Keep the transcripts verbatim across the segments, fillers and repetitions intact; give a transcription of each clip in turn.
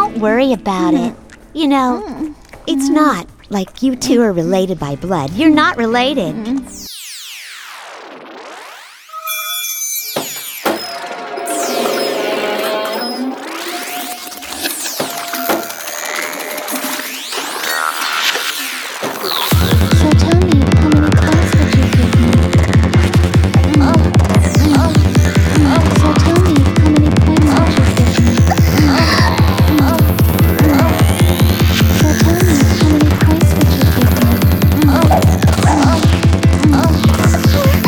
don't worry about it. You know, it's not like you two are related by blood. You're not related. So tell me, how many points would you give me? So tell me, how many points would you give me? So tell me, how many points would you give me? So tell me, how many points would you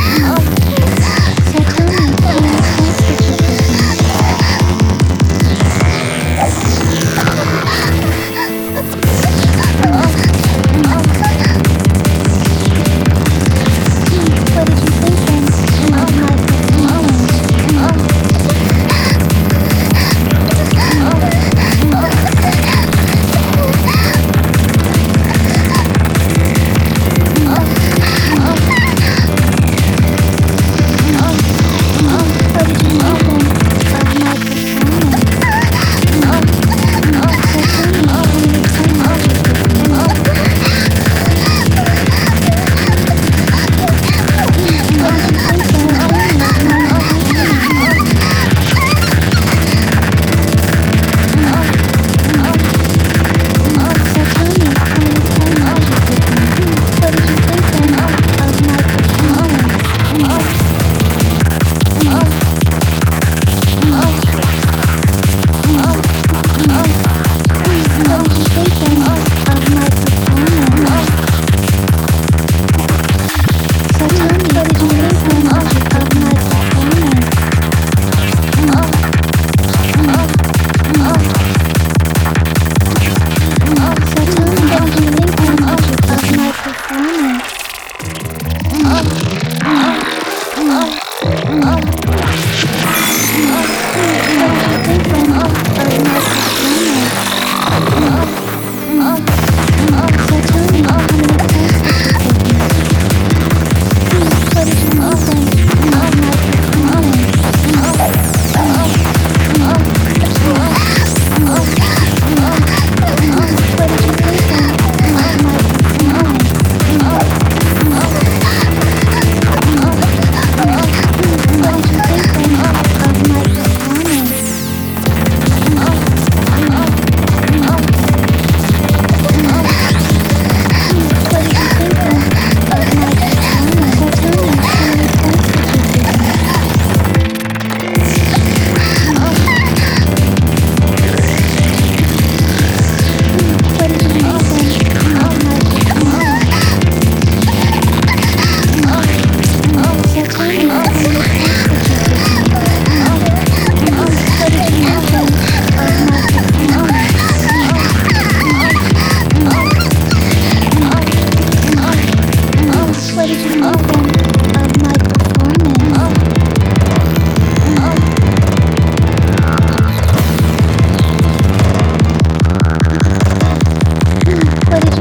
What did you think then of my performance? What did you think then of my performance? So tell me, how many points would you give me? What did you think then of my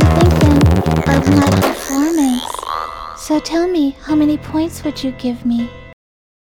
performance? So tell me, how many points would you give me?